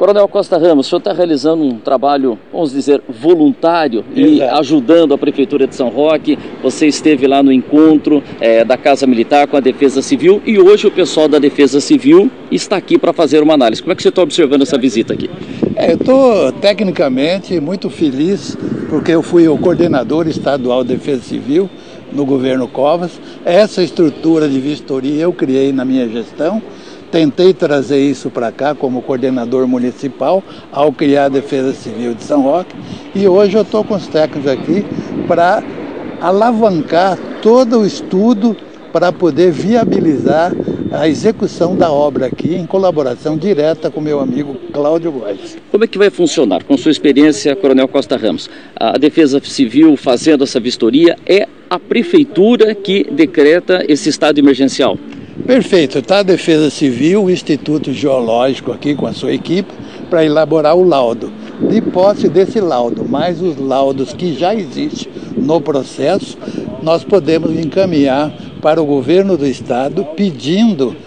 Coronel Costa Ramos, o senhor está realizando um trabalho, vamos dizer, voluntário e ajudando a Prefeitura de São Roque. Você esteve lá no encontro da Casa Militar com a Defesa Civil e hoje o pessoal da Defesa Civil está aqui para fazer uma análise. Como é que você está observando essa visita aqui? Eu estou tecnicamente muito feliz porque eu fui o coordenador estadual de Defesa Civil no governo Covas. Essa estrutura de vistoria eu criei na minha gestão. Tentei trazer isso para cá como coordenador municipal ao criar a Defesa Civil de São Roque e hoje eu estou com os técnicos aqui para alavancar todo o estudo para poder viabilizar a execução da obra aqui em colaboração direta com meu amigo Cláudio Góes. Como é que vai funcionar? Com sua experiência, Coronel Costa Ramos, a Defesa Civil fazendo essa vistoria, é a Prefeitura que decreta esse estado emergencial? Perfeito, está a Defesa Civil, o Instituto Geológico aqui com a sua equipe para elaborar o laudo. De posse desse laudo, mais os laudos que já existem no processo, nós podemos encaminhar para o governo do estado pedindo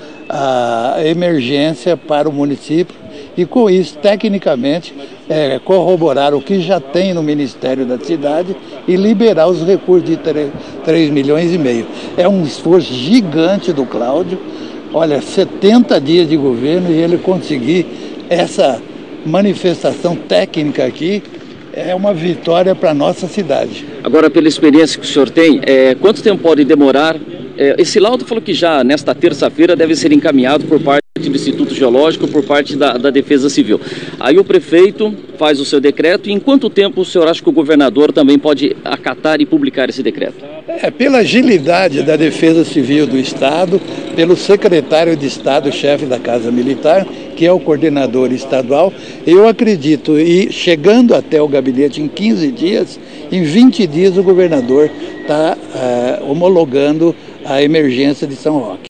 a emergência para o município e com isso, tecnicamente, corroborar o que já tem no Ministério da Cidade e liberar os recursos de 3,5 milhões. É um esforço gigante do Cláudio, olha, 70 dias de governo e ele conseguir essa manifestação técnica aqui é uma vitória para a nossa cidade. Agora, pela experiência que o senhor tem, quanto tempo pode demorar? Esse laudo falou que já nesta terça-feira deve ser encaminhado por parte do Instituto Geológico, por parte da Defesa Civil. Aí o prefeito faz o seu decreto e em quanto tempo o senhor acha que o governador também pode acatar e publicar esse decreto? Pela agilidade da Defesa Civil do Estado, pelo secretário de Estado, chefe da Casa Militar, que é o coordenador estadual, eu acredito, e chegando até o gabinete em 15 dias, em 20 dias o governador está homologando a emergência de São Roque.